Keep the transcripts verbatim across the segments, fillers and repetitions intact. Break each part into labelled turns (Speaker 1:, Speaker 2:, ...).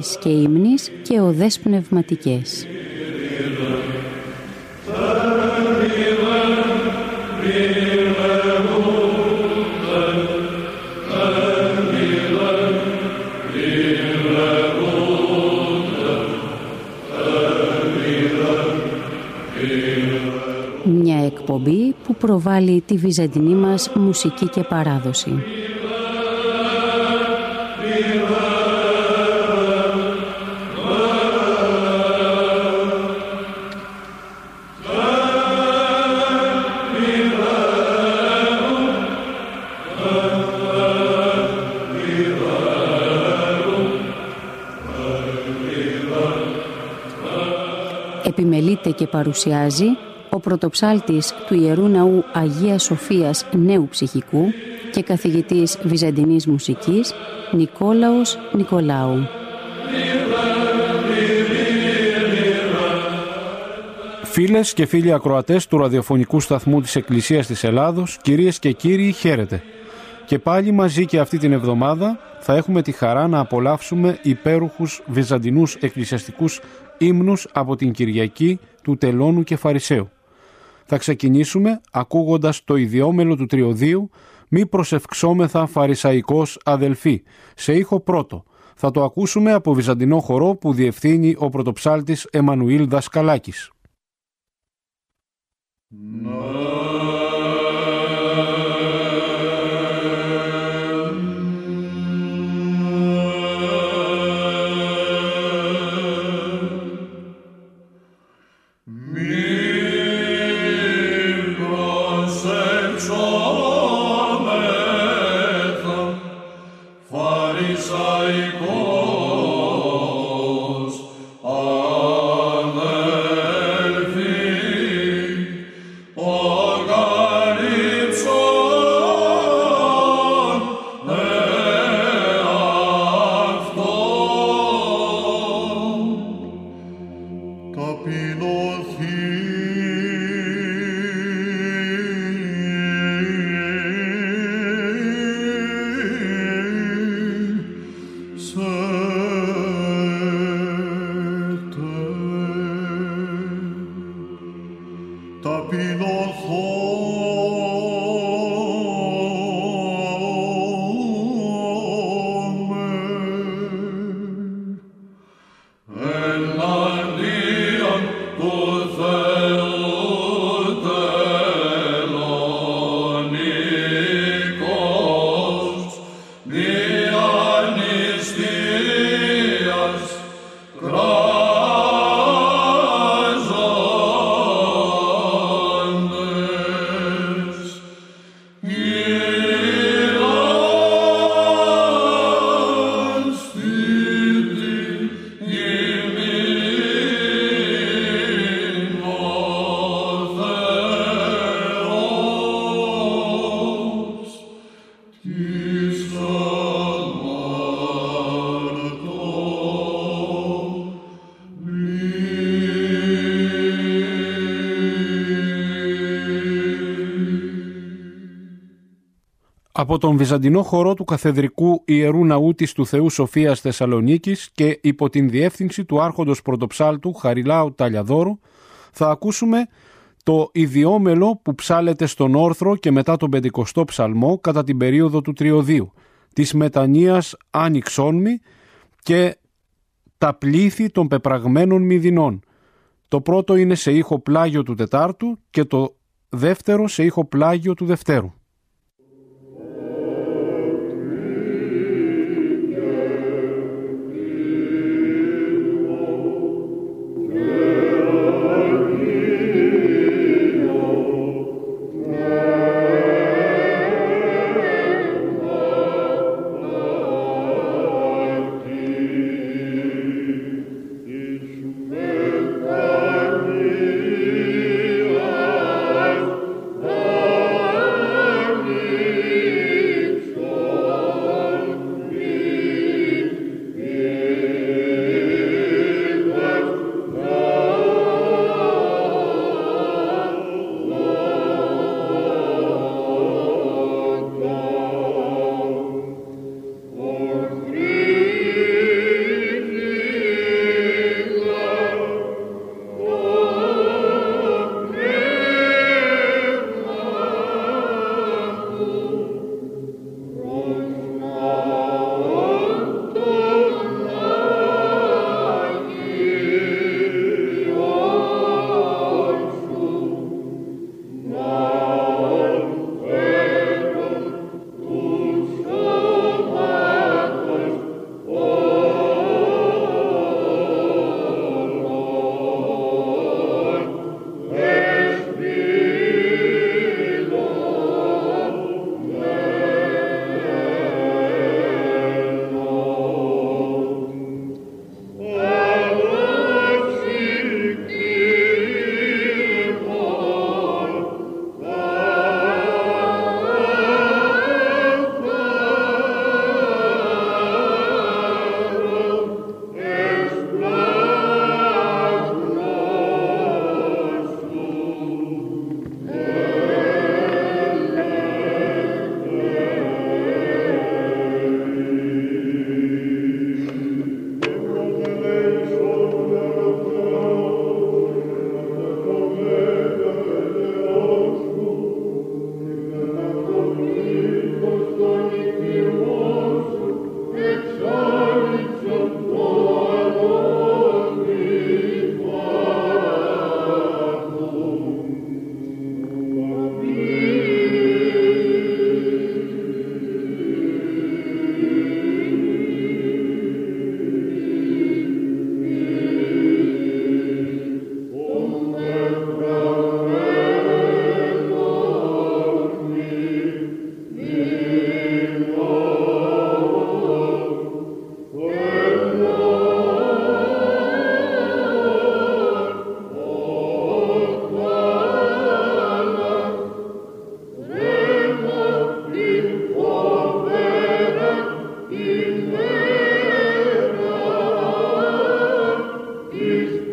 Speaker 1: ποίησεις και ύμνης και οδές πνευματικές. Μια εκπομπή που προβάλλει τη βυζαντινή μας μουσική και παράδοση. Επιμελείται και παρουσιάζει ο πρωτοψάλτης του Ιερού Ναού Αγίας Σοφίας Νέου Ψυχικού και καθηγητής βυζαντινής μουσικής Νικόλαος Νικολάου.
Speaker 2: Φίλες και φίλοι ακροατές του ραδιοφωνικού σταθμού της Εκκλησίας της Ελλάδος, κυρίες και κύριοι, χαίρετε. Και πάλι μαζί και αυτή την εβδομάδα θα έχουμε τη χαρά να απολαύσουμε υπέροχους βυζαντινούς εκκλησιαστικούς ύμνους από την Κυριακή του Τελώνου και Φαρισαίου. Θα ξεκινήσουμε ακούγοντας το ιδιόμελο του τριωδίου «Μη προσευξόμεθα φαρισαϊκός αδελφοί» σε ήχο πρώτο. Θα το ακούσουμε από βυζαντινό χορό που διευθύνει ο πρωτοψάλτης Εμμανουήλ Δασκαλάκης. Από τον βυζαντινό χορό του Καθεδρικού Ιερού Ναού της του Θεού Σοφίας Θεσσαλονίκης και υπό την διεύθυνση του άρχοντος πρωτοψάλτου Χαριλάου Ταλιαδόρου θα ακούσουμε το ιδιόμελο που ψάλεται στον όρθρο και μετά τον πεντηκοστό ψαλμό κατά την περίοδο του τριωδίου, της μετανοίας Άνοιξόνμη και τα πλήθη των πεπραγμένων μηδινών. Το πρώτο είναι σε ήχο πλάγιο του Τετάρτου και το δεύτερο σε ήχο πλάγιο του Δευτέρου.
Speaker 3: Oh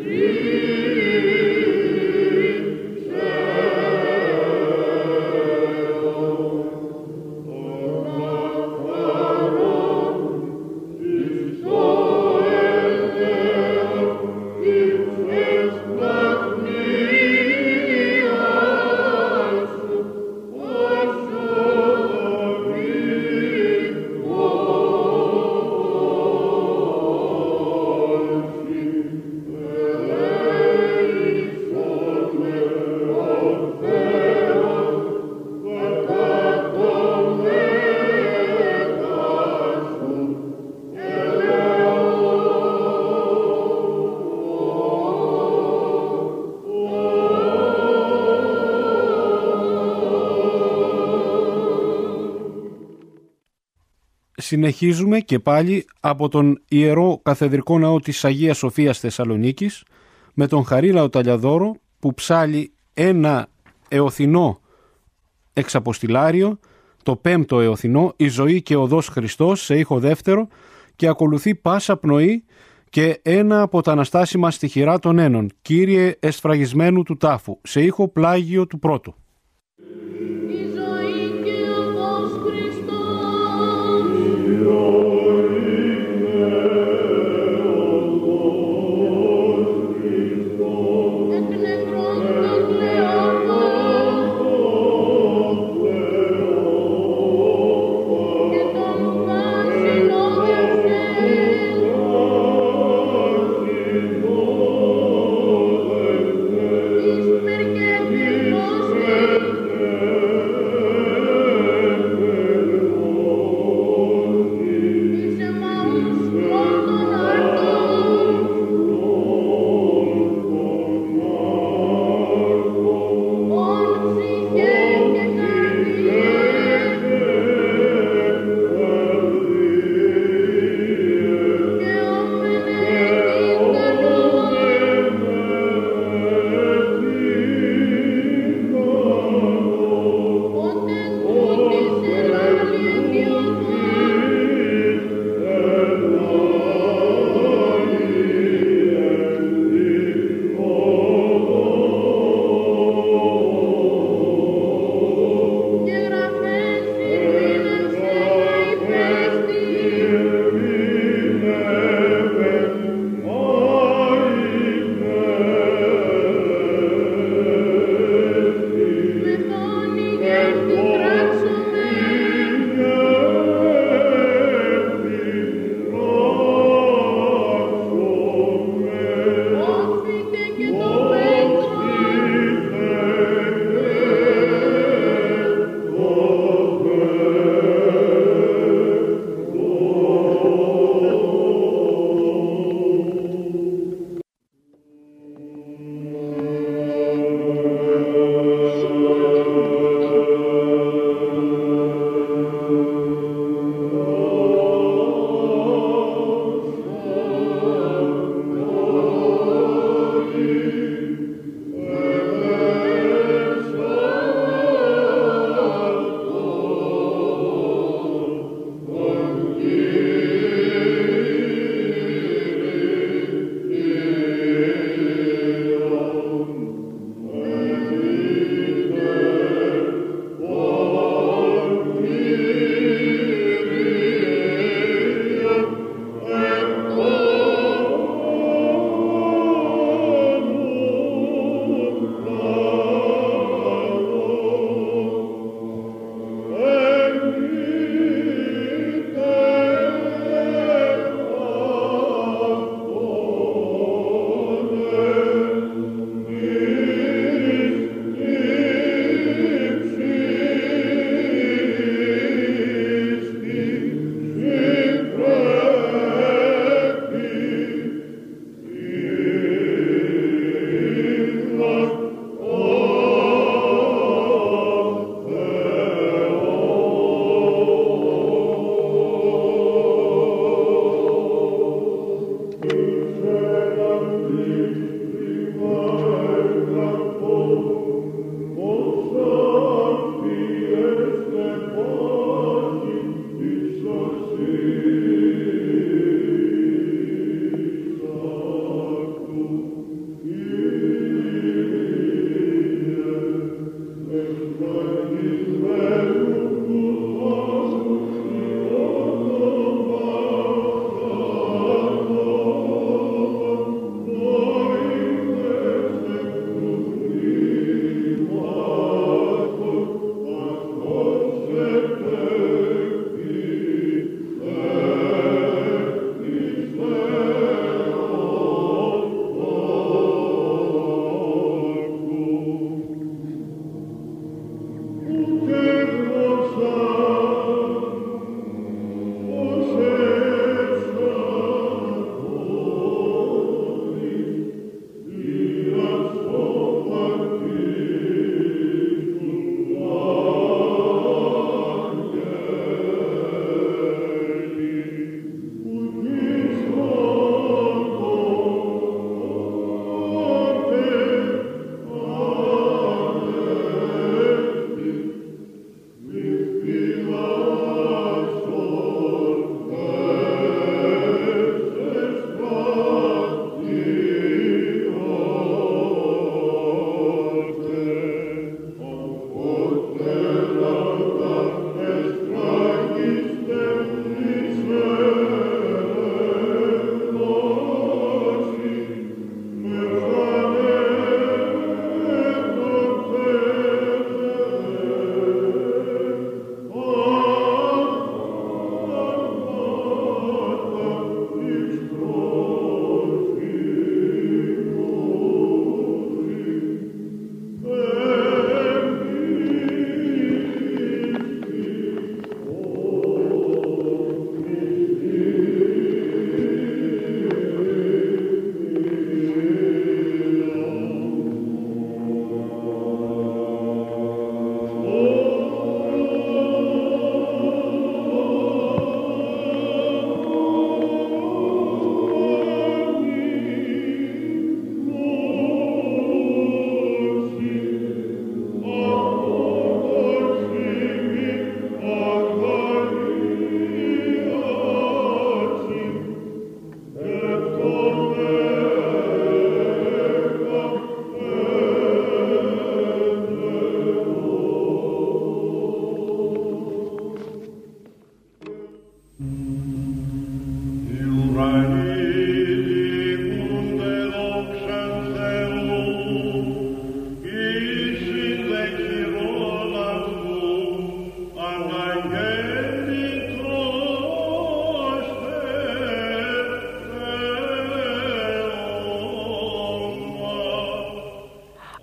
Speaker 2: Συνεχίζουμε και πάλι από τον Ιερό Καθεδρικό Ναό της Αγίας Σοφίας Θεσσαλονίκης με τον Χαρίλαο Ταλιαδόρο που ψάλει ένα εωθινό εξαποστηλάριο, το πέμπτο εωθινό, «Η ζωή και οδός Χριστός» σε ήχο δεύτερο, και ακολουθεί «Πάσα πνοή» και ένα από τα αναστάσιμα στιχηρά των Ένων, «Κύριε εσφραγισμένου του τάφου» σε ήχο πλάγιο του πρώτου.
Speaker 3: Perché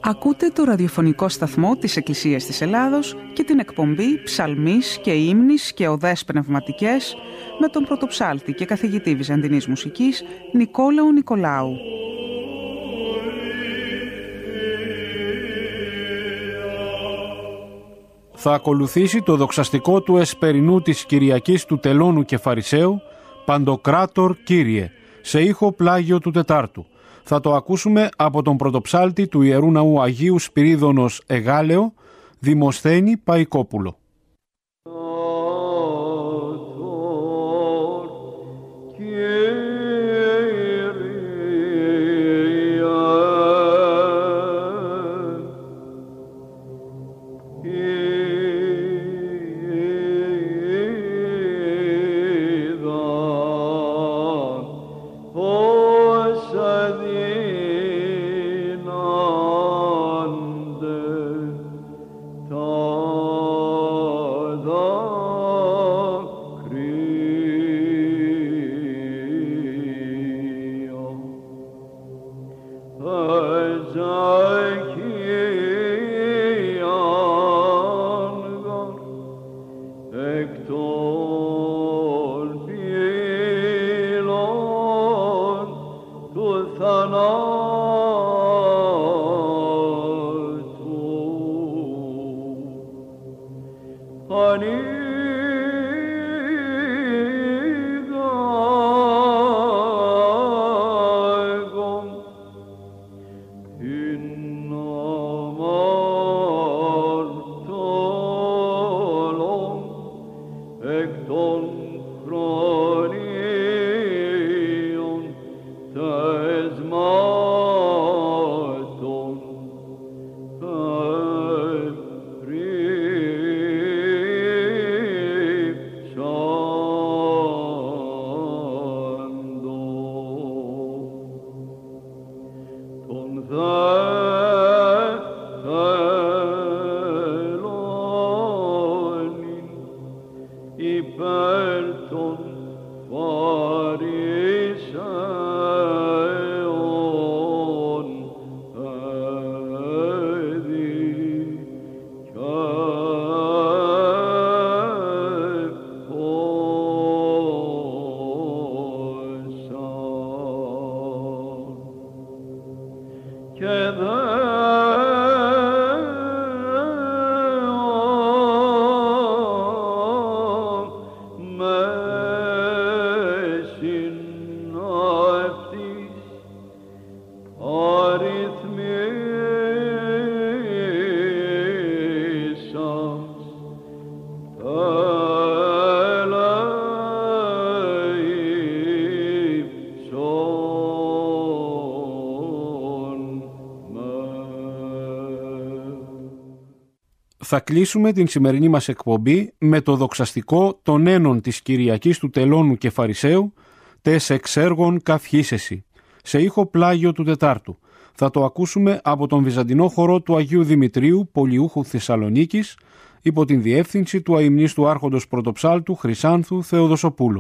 Speaker 3: Ακούτε το ραδιοφωνικό σταθμό της Εκκλησίας της Ελλάδος και την εκπομπή «Ψαλμής και ύμνης και οδές πνευματικές» με τον πρωτοψάλτη και καθηγητή βυζαντινής μουσικής Νικόλαο Νικολάου.
Speaker 2: Θα ακολουθήσει το δοξαστικό του εσπερινού της Κυριακής του Τελώνου και Φαρισαίου «Παντοκράτορ Κύριε», σε ήχο πλάγιο του Τετάρτου. Θα το ακούσουμε από τον πρωτοψάλτη του Ιερού Ναού Αγίου Σπυρίδωνος Εγάλεο, Δημοσθένη Παϊκόπουλο. Θα κλείσουμε την σημερινή μας εκπομπή με το δοξαστικό των ένων της Κυριακής του Τελώνου και Φαρισαίου «Τες εξέργων καυχήσεσι», σε ήχο πλάγιο του Τετάρτου. Θα το ακούσουμε από τον Βυζαντινό χορό του Αγίου Δημητρίου, Πολιούχου Θεσσαλονίκης, υπό την διεύθυνση του αημνίστου άρχοντος πρωτοψάλτου Χρυσάνθου Θεοδοσοπούλου.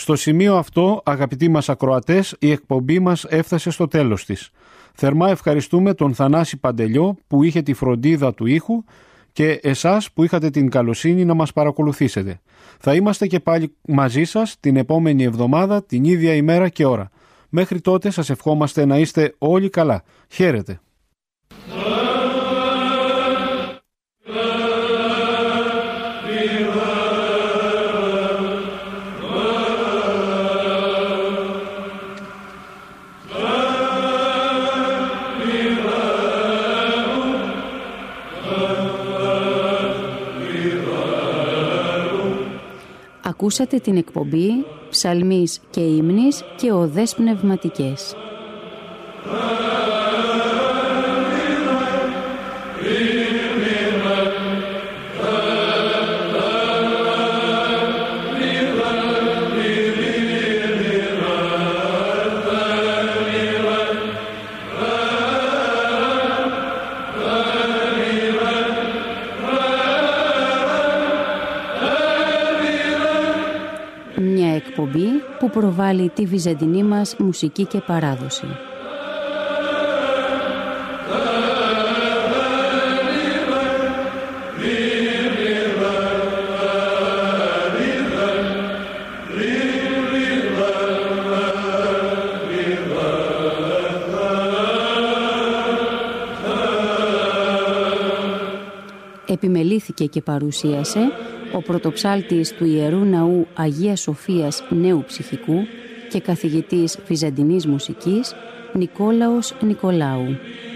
Speaker 2: Στο σημείο αυτό, αγαπητοί μας ακροατές, η εκπομπή μας έφτασε στο τέλος της. Θερμά ευχαριστούμε τον Θανάση Παντελιό που είχε τη φροντίδα του ήχου και εσάς που είχατε την καλοσύνη να μας παρακολουθήσετε. Θα είμαστε και πάλι μαζί σας την επόμενη εβδομάδα, την ίδια ημέρα και ώρα. Μέχρι τότε σας ευχόμαστε να είστε όλοι καλά. Χαίρετε.
Speaker 1: Ακούσατε την εκπομπή «Ψαλμής και ύμνης και οδές πνευματικές». Εκπομπή που προβάλλει τη βυζαντινή μας μουσική και παράδοση. Επιμελήθηκε και παρουσίασε ο πρωτοψάλτης του Ιερού Ναού Αγίας Σοφίας Νέου Ψυχικού και καθηγητής βυζαντινής μουσικής Νικόλαος Νικολάου.